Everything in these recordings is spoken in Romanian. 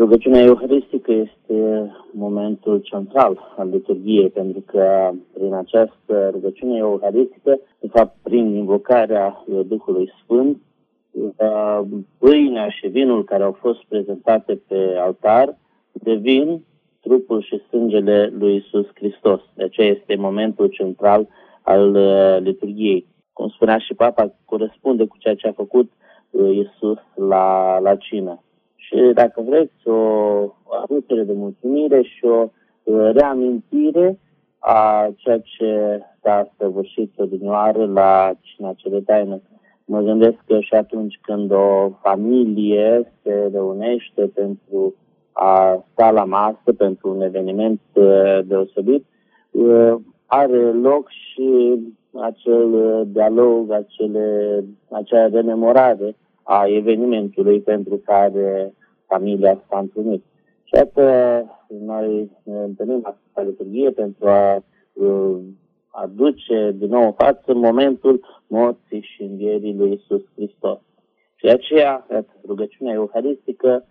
Rugăciunea euharistică este momentul central al liturghiei, pentru că prin această rugăciune euharistică, de fapt prin invocarea Duhului Sfânt, pâinea și vinul care au fost prezentate pe altar devin trupul și sângele lui Iisus Hristos. De aceea este momentul central al liturghiei. Cum spunea și Papa, corespunde cu ceea ce a făcut Iisus la cină. Și dacă vreți, o aducere de mulțumire și o reamintire a ceea ce s-a săvârșit odinioară la cina cea de taină. Mă gândesc că și atunci când o familie se reunește pentru a sta la masă, pentru un eveniment deosebit, are loc și acel dialog, acea rememorare a evenimentului pentru care familia s-a întâlnit. Și atât noi ne întâlnim la liturghie pentru a aduce din nou în față momentul morții și învierii lui Iisus Hristos. Și aceea, rugăciunea euharistică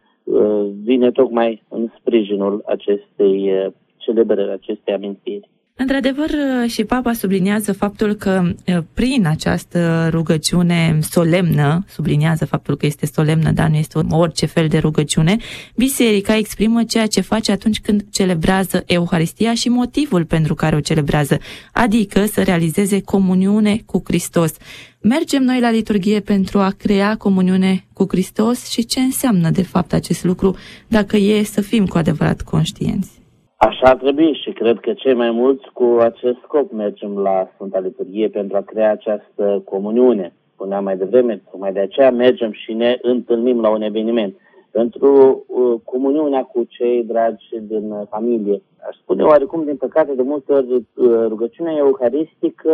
vine tocmai în sprijinul acestei celebrări, acestei amintiri. Într-adevăr, și Papa subliniază faptul că prin această rugăciune solemnă, subliniază faptul că este solemnă, dar nu este orice fel de rugăciune, biserica exprimă ceea ce face atunci când celebrează Euharistia și motivul pentru care o celebrează, adică să realizeze comuniune cu Hristos. Mergem noi la liturghie pentru a crea comuniune cu Hristos și ce înseamnă de fapt acest lucru, dacă e să fim cu adevărat conștienți. Așa ar trebui și cred că cei mai mulți cu acest scop mergem la Sfânta Liturghie pentru a crea această comuniune. Spuneam mai devreme, tocmai de aceea mergem și ne întâlnim la un eveniment. Pentru comuniunea cu cei dragi din familie. Aș spune oarecum, din păcate, de multe ori rugăciunea euharistică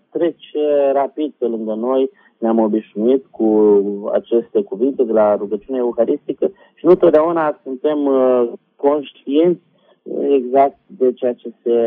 trece rapid pe lângă noi. Ne-am obișnuit cu aceste cuvinte de la rugăciunea euharistică și nu totdeauna suntem conștienți exact de ceea ce se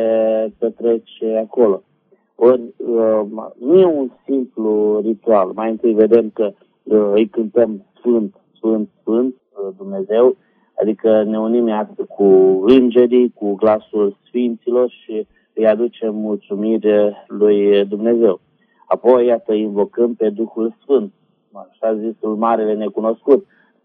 petrece acolo. Ori nu e un simplu ritual. Mai întâi vedem că îi cântăm Sfânt, Sfânt, Sfânt Dumnezeu, adică ne unim iată cu îngerii, cu glasul sfinților și îi aducem mulțumire lui Dumnezeu. Apoi, iată, invocăm pe Duhul Sfânt, așa zisul Marele Necunoscut.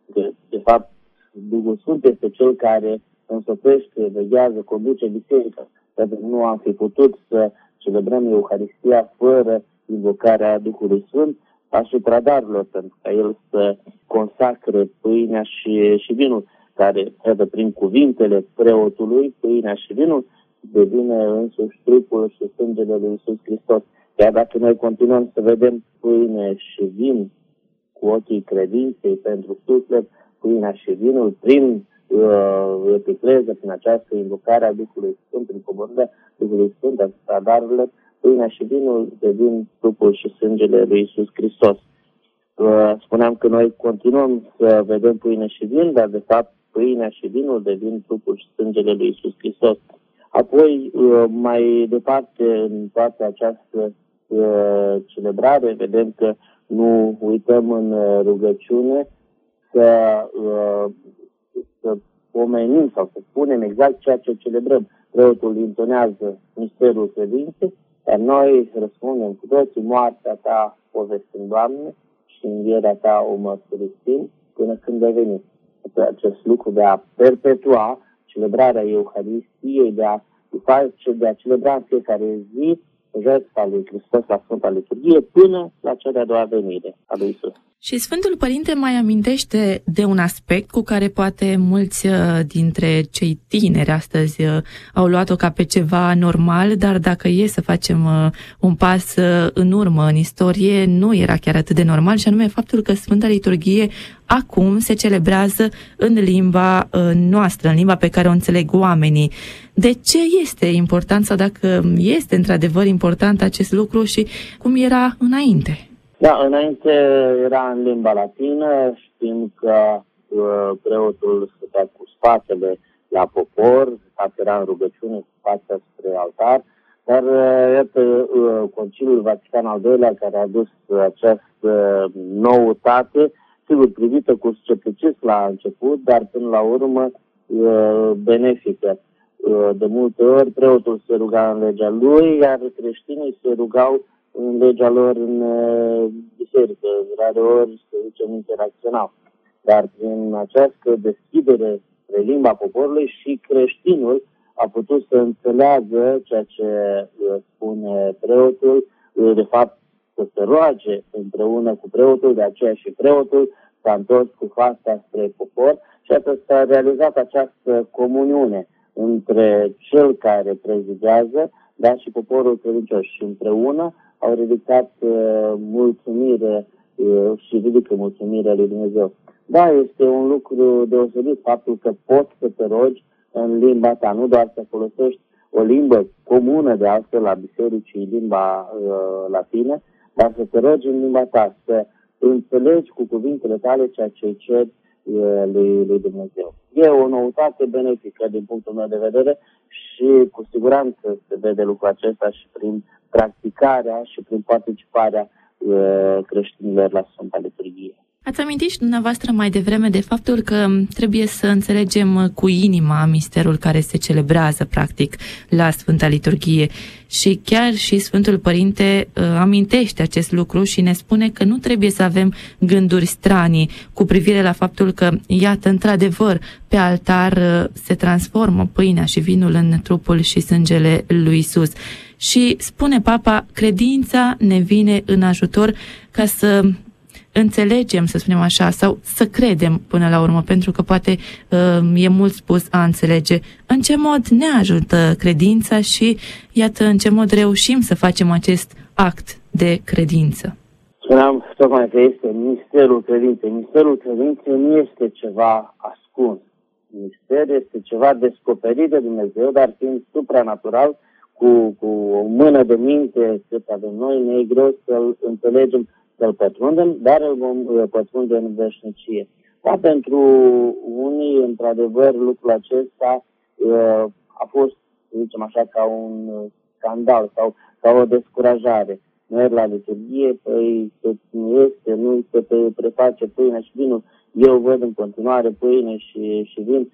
De fapt, Duhul Sfânt este cel care însoțește, veghează, conduce biserica. Pentru că nu am fi putut să celebrăm Euharistia fără invocarea Duhului Sfânt asupra darurilor, pentru ca El să consacre pâinea și vinul, care, prin cuvintele preotului, pâinea și vinul, devine însuși trupul și sângele lui Iisus Hristos. Iar dacă noi continuăm să vedem pâine și vin cu ochii credinței pentru suflet, pâinea și vinul, prin epicleză, prin această invocare a Duhului Sfânt, prin coborârea Duhului Sfânt asupra darurilor, pâinea și vinul devin trupul și sângele lui Iisus Hristos. Spuneam că noi continuăm să vedem pâine și vin, dar de fapt pâinea și vinul devin trupul și sângele lui Iisus Hristos. Apoi, mai departe, în toată această celebrare, vedem că nu uităm în rugăciune să pomenim sau să spunem exact ceea ce celebrăm. Preotul intonează misterul credinței, dar noi răspundem cu toții: moartea ta povestim, Doamne, și învierea ta o mărturisim până când vei veni. Acest lucru de a perpetua celebrarea Euharistiei, de a celebra în fiecare zi jertfa lui Hristos la Sfânta Liturghie până la cea de-a doua venire a lui Iisus. Și Sfântul Părinte mai amintește de un aspect cu care poate mulți dintre cei tineri astăzi au luat-o ca pe ceva normal, dar dacă e să facem un pas în urmă în istorie, nu era chiar atât de normal, și anume faptul că Sfânta Liturghie acum se celebrează în limba noastră, în limba pe care o înțeleg oamenii. De ce este important, sau dacă este într-adevăr important acest lucru și cum era înainte? Da, înainte era în limba latină, știm că preotul stătea cu spatele la popor, era în rugăciune cu fața spre altar, dar iată, Conciliul Vatican al II-lea, care a adus această noutate, sigur, privită cu scepticism la început, dar până la urmă benefică. De multe ori preotul se ruga în legea lui, iar creștinii se rugau în legea lor în biserică. Rare ori, să zicem, interacționau. Dar prin această deschidere spre limba poporului și creștinul a putut să înțeleagă ceea ce spune preotul, de fapt să se roage împreună cu preotul, de aceea și preotul s-a întors cu fața spre popor și atât s-a realizat această comuniune între cel care prezidează, dar și poporul credincios. Și împreună au ridicat mulțumire și ridică mulțumirea lui Dumnezeu. Da, este un lucru deosebit faptul că poți să te rogi în limba ta, nu doar să folosești o limbă comună de altfel la biserici, limba latină, dar să te rogi în limba ta, să înțelegi cu cuvintele tale ceea ce îi ceri lui Dumnezeu. E o noutate benefică din punctul meu de vedere și cu siguranță se vede lucrul acesta și prin practicarea și prin participarea creștinilor la Sfânta Liturghie. Ați amintit și dumneavoastră mai devreme de faptul că trebuie să înțelegem cu inima misterul care se celebrează, practic, la Sfânta Liturghie. Și chiar și Sfântul Părinte amintește acest lucru și ne spune că nu trebuie să avem gânduri stranii cu privire la faptul că, iată, într-adevăr, pe altar se transformă pâinea și vinul în trupul și sângele lui Iisus. Și spune Papa, credința ne vine în ajutor ca să înțelegem, să spunem așa, sau să credem până la urmă, pentru că poate e mult spus a înțelege în ce mod ne ajută credința și iată în ce mod reușim să facem acest act de credință. Spuneam tocmai că este misterul credinței. Misterul credinței nu este ceva ascuns. Mister este ceva descoperit de Dumnezeu, dar fiind supranatural, cu o mână de minte cât avem noi, ne e greu să-l înțelegem, să-l pătrundem, dar îl vom pătrunde în veșnicie. Da, pentru unii, într-adevăr, lucrul acesta a fost, să zicem așa, ca un scandal sau ca o descurajare. Merg la liturghie, păi nu se preface pâinea și vinul. Eu văd în continuare pâine și vin.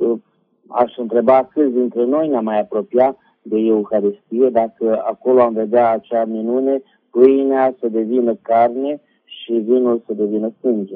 Aș întreba câți dintre noi ne-am mai apropiat de Euharistie, dacă acolo am vedea acea minune, pâinea să devină carne și vinul să devină sânge.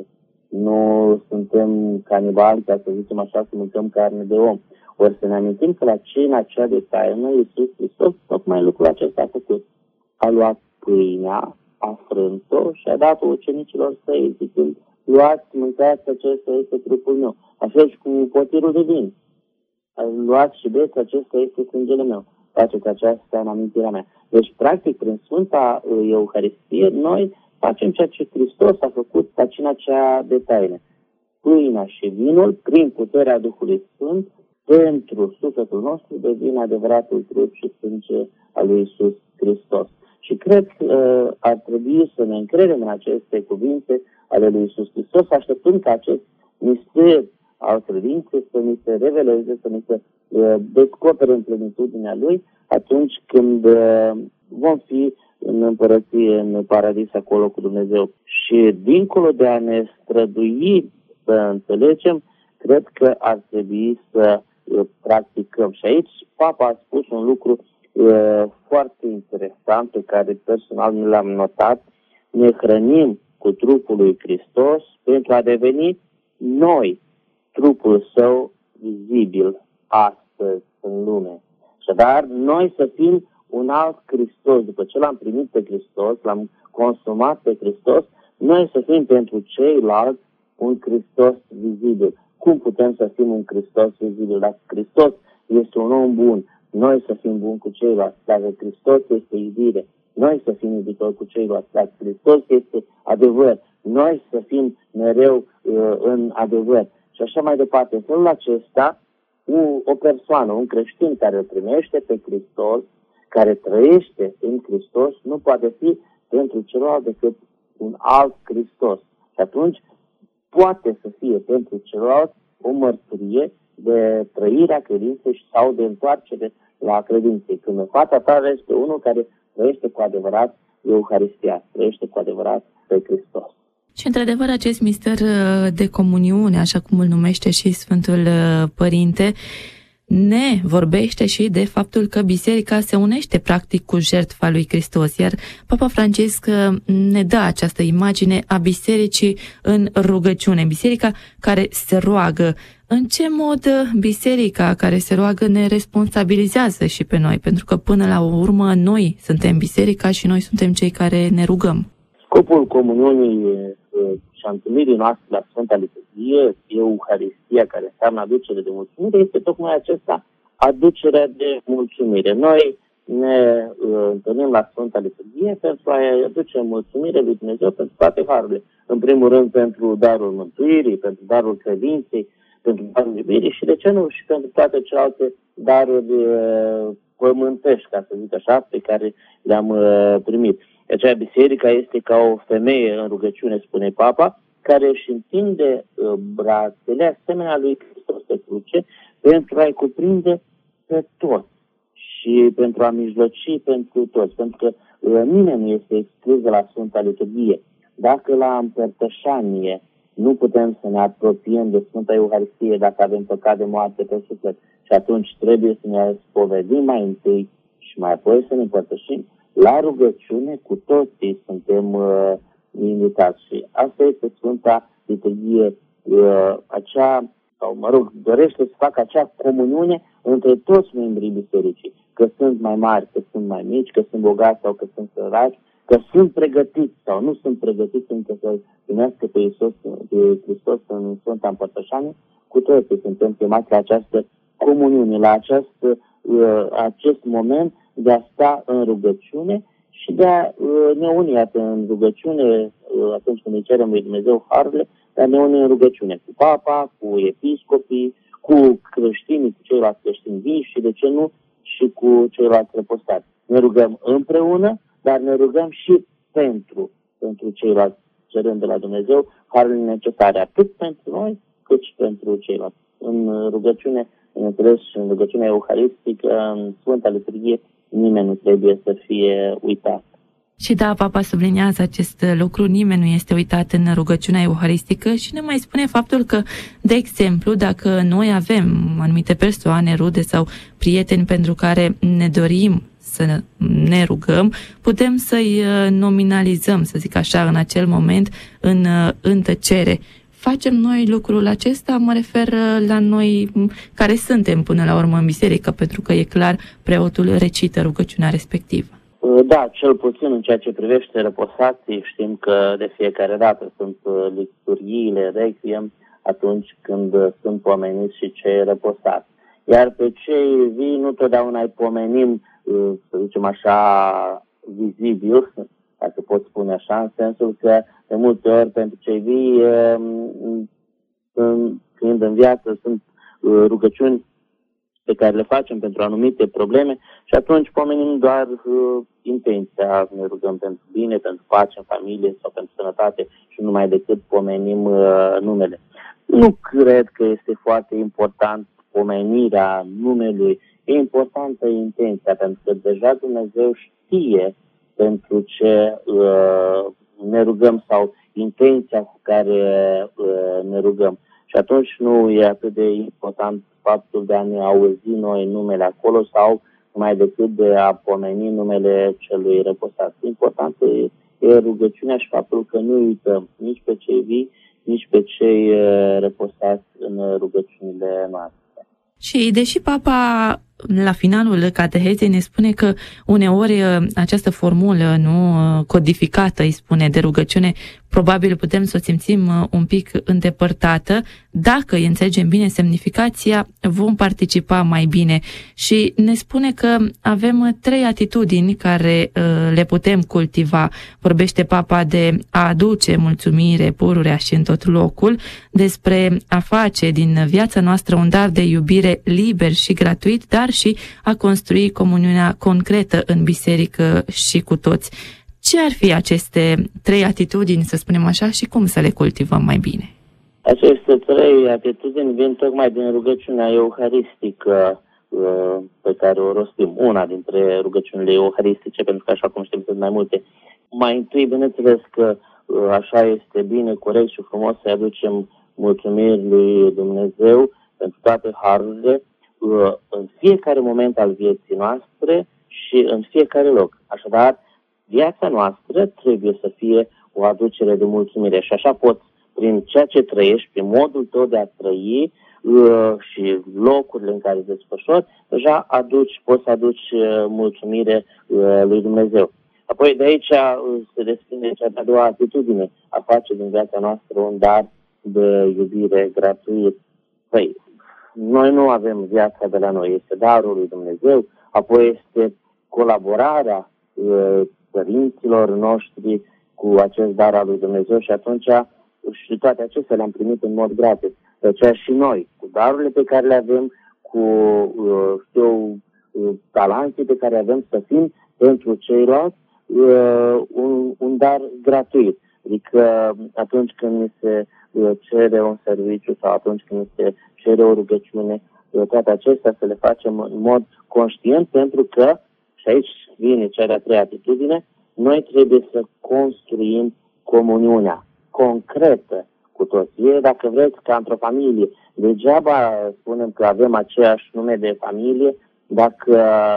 Nu suntem canibali, ca să zicem așa, să mâncăm carne de om. Ori să ne amintim că la cina cea de taină, Iisus Hristos tocmai lucrul acesta a făcut. A luat pâinea, a frânt-o și a dat-o ucenicilor săi, zicând, luați, mâncați, acesta este trupul meu. Așa și cu potirul de vin. Luați și beți, acesta este sângele meu. Faceți aceasta în amintirea mea. Deci, practic, prin Sfânta Euharistie, noi facem ceea ce Hristos a făcut la cina cea de taină. Pâinea și vinul, prin puterea Duhului Sfânt, pentru sufletul nostru, devine adevăratul trup și sânge al lui Iisus Hristos. Și cred că ar trebui să ne încredem în aceste cuvinte ale lui Iisus Hristos, așteptând ca acest mister al credinței să ni se reveleze, să ni se descopere în plenitudinea lui, atunci când vom fi în împărăție, în paradis, acolo cu Dumnezeu. Și dincolo de a ne strădui să înțelegem, cred că ar trebui să practicăm. Și aici Papa a spus un lucru foarte interesant pe care personal mi l-am notat. Ne hrănim cu trupul lui Hristos pentru a deveni noi trupul său vizibil astăzi în lume. Așadar, noi să fim un alt Hristos. După ce l-am primit pe Hristos, l-am consumat pe Hristos, noi să fim pentru ceilalți un Hristos vizibil. Cum putem să fim un Hristos vizibil? Dacă Hristos este un om bun, noi să fim buni cu ceilalți. Dacă Hristos este iubire, noi să fim iubitori cu ceilalți. Dacă Hristos este adevăr, noi să fim mereu în adevăr. Și așa mai departe. În felul acesta, o persoană, un creștin care îl primește pe Hristos, care trăiește în Hristos, nu poate fi pentru celălalt decât un alt Hristos. Și atunci poate să fie pentru celălalt o mărturie de trăirea credinței sau de întoarcere la credinței. Când în fața ta este unul care trăiește cu adevărat Euharistia, trăiește cu adevărat pe Hristos. Și, într-adevăr, acest mister de comuniune, așa cum îl numește și Sfântul Părinte, ne vorbește și de faptul că biserica se unește practic cu jertfa lui Hristos, iar Papa Francisc ne dă această imagine a bisericii în rugăciune, biserica care se roagă. În ce mod biserica care se roagă ne responsabilizează și pe noi? Pentru că până la urmă noi suntem biserica și noi suntem cei care ne rugăm. Scopul comuniunii și a întâlnirii noastre la Sfânta Liturghie, Euharistia, care înseamnă aducere de mulțumire, este tocmai acesta, aducerea de mulțumire. Noi ne întâlnim la Sfânta Liturghie pentru a aduce mulțumire lui Dumnezeu pentru toate harurile. În primul rând pentru darul mântuirii, pentru darul credinței, pentru darul iubirii și, de ce nu, și pentru toate celelalte daruri pământești, ca să zic așa, pe care le-am primit. Aceea biserica este ca o femeie în rugăciune, spune Papa, care își întinde brațele asemenea lui Hristos pe cruce pentru a-i cuprinde pe toți și pentru a mijloci pentru toți. Pentru că nimeni nu este exclus de la Sfânta Liturghie. Dacă la împărtășanie nu putem să ne apropiem de Sfânta Euharistie dacă avem păcat de moarte pe suflet și atunci trebuie să ne spovedim mai întâi și mai apoi să ne împărtășim, la rugăciune cu toții suntem invitați. Și asta este Sfânta Liturghie, dorește să facă acea comuniune între toți membrii bisericii, că sunt mai mari, că sunt mai mici, că sunt bogați sau că sunt săraci, că sunt pregătiți sau nu sunt pregătiți încă să primească pe Hristos în Sfânta Împărtășanie. Cu toții suntem chemați la această comuniune, la acest moment de a sta în rugăciune și de a ne uni în rugăciune atunci când îi cerem lui Dumnezeu harurile, de a ne uni în rugăciune cu Papa, cu episcopii, cu creștinii, cu ceilalți creștini vii și, de ce nu, și cu ceilalți răpostați. Ne rugăm împreună, dar ne rugăm și pentru ceilalți, cerând de la Dumnezeu harurile necesare, atât pentru noi, cât și pentru ceilalți. În rugăciune, bineînțeles, în rugăciunea euharistică, în Sfânta Liturghie, nimeni nu trebuie să fie uitat. Și da, Papa subliniază acest lucru, nimeni nu este uitat în rugăciunea euharistică și ne mai spune faptul că, de exemplu, dacă noi avem anumite persoane, rude sau prieteni pentru care ne dorim să ne rugăm, putem să-i nominalizăm, să zic așa, în acel moment, în tăcere. Facem noi lucrul acesta, mă refer la noi care suntem până la urmă în biserică, pentru că e clar, preotul recită rugăciunea respectivă. Da, cel puțin în ceea ce privește răposații, știm că de fiecare dată sunt liturghiile requiem atunci când sunt pomeniți și cei răposați. Iar pe cei vii nu totdeauna îi pomenim, să zicem așa, vizibil, dacă pot spune așa, în sensul că de multe ori pentru cei vii, fiind în viață, sunt rugăciuni pe care le facem pentru anumite probleme și atunci pomenim doar intenția, ne rugăm pentru bine, pentru pace în familie sau pentru sănătate și nu mai decât pomenim numele. Nu cred că este foarte important pomenirea numelui, e importantă intenția, pentru că deja Dumnezeu știe pentru ce ne rugăm sau intenția cu care ne rugăm. Și atunci nu e atât de important faptul de a ne auzi noi numele acolo sau mai decât de a pomeni numele celui răposat. Important e rugăciunea și faptul că nu uităm nici pe cei vii, nici pe cei răposați în rugăciunile noastre. Și deși Papa la finalul catehezei ne spune că uneori această formulă codificată, îi spune, de rugăciune, probabil putem să o simțim un pic îndepărtată, dacă îi înțelegem bine semnificația, vom participa mai bine. Și ne spune că avem 3 atitudini care le putem cultiva. Vorbește Papa de a aduce mulțumire pururea și în tot locul, despre a face din viața noastră un dar de iubire liber și gratuit, dar și a construi comuniunea concretă în biserică și cu toți. Ce ar fi aceste 3 atitudini, să spunem așa, și cum să le cultivăm mai bine? Aceste 3 atitudini vin tocmai din rugăciunea euharistică pe care o rostim. Una dintre rugăciunile euharistice, pentru că, așa cum știm, sunt mai multe. Mai întâi, bineînțeles că așa este bine, corect și frumos să aducem mulțumiri lui Dumnezeu pentru toate harurile în fiecare moment al vieții noastre și în fiecare loc. Așadar, viața noastră trebuie să fie o aducere de mulțumire și așa poți, prin ceea ce trăiești, prin modul tău de a trăi și locurile în care te desfășori, deja poți să aduci mulțumire lui Dumnezeu. Apoi de aici se desprinde cea de-a doua atitudine, a face din viața noastră un dar de iubire gratuit. Păi, noi nu avem viața de la noi, este darul lui Dumnezeu, apoi este colaborarea părinților noștri cu acest dar al lui Dumnezeu și atunci și toate acestea le-am primit în mod gratis. De aceea și noi, cu darurile pe care le avem, cu talenții pe care avem, să fim pentru ceilalți un dar gratuit. Adică atunci când ni se cere un serviciu sau atunci când ni se cere o rugăciune, toate acestea să le facem în mod conștient, pentru că, și aici vine cea de-a treia atitudine, noi trebuie să construim comuniunea concretă cu toți. Dacă vreți, ca într-o familie, degeaba spunem că avem aceeași nume de familie, dacă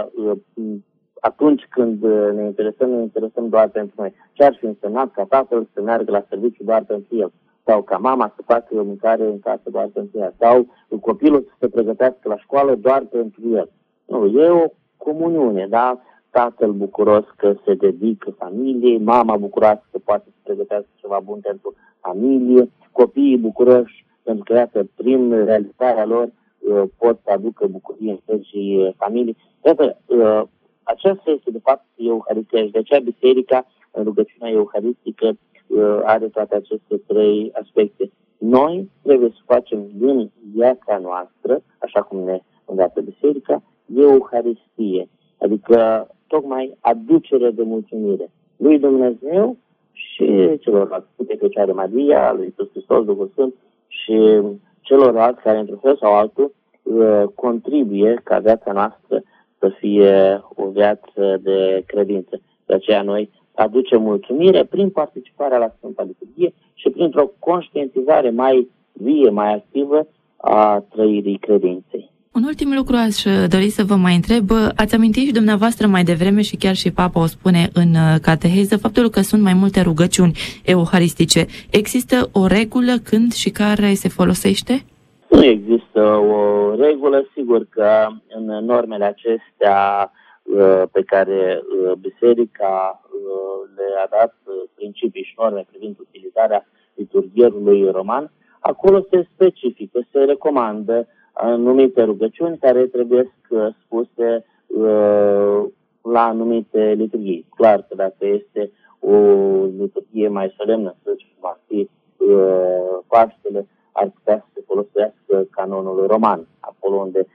atunci când ne interesăm doar pentru noi. Ce ar fi însemnat ca tatăl să meargă la serviciu doar pentru el? Sau ca mama să facă o mâncare în casă doar pentru el? Sau copilul să se pregătească la școală doar pentru el? Nu, e o comuniune, da? Tatăl bucuros că se dedică familiei, mama bucuroasă că poate să pregătească ceva bun pentru familie, copiii bucuroși pentru că, iată, prin realizarea lor pot să aducă bucurie întregii familii. Iată, aceasta este, de fapt, Euharistia și de aceea Biserica, în rugăciunea euharistică, are toate aceste trei aspecte. Noi trebuie să facem din viața noastră, așa cum ne îndată Biserica, Euharistie, adică tocmai aducere de mulțumire lui Dumnezeu și celorlalți, pe Fecioară Maria, lui Iisus Hristos, Duhul Sfânt și celorlalți care, într-un fel sau altul, contribuie ca viața noastră să fie o viață de credință. De aceea noi aducem mulțumire prin participarea la Sfânta Liturghie și printr-o conștientizare mai vie, mai activă a trăirii credinței. Un ultim lucru aș dori să vă mai întreb. Ați amintit și dumneavoastră mai devreme și chiar și Papa o spune în cateheză, faptul că sunt mai multe rugăciuni euharistice. Există o regulă când și care se folosește? Nu există o regulă, sigur că în normele acestea pe care Biserica le-a dat principii și norme privind utilizarea liturghierului roman, acolo se specifică, se recomandă anumite rugăciuni care trebuie spuse la anumite liturghii. Clar că dacă este o liturghie mai solemnă, să zicem, cum ar fi Paștele, ar putea să se folosească canonul roman, acolo unde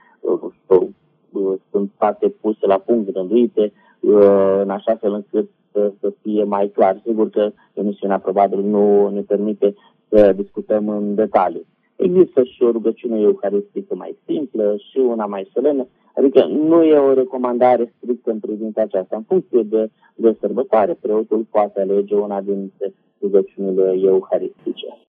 sunt toate puse la punct, rânduite, în așa fel încât să fie mai clar. Sigur că emisiunea probabil nu ne permite să discutăm în detaliu. Există și o rugăciune euharistică mai simplă și una mai solemnă, adică nu e o recomandare strictă în privința aceasta. În funcție de sărbătoare, preotul poate alege una dintre rugăciunile euharistice.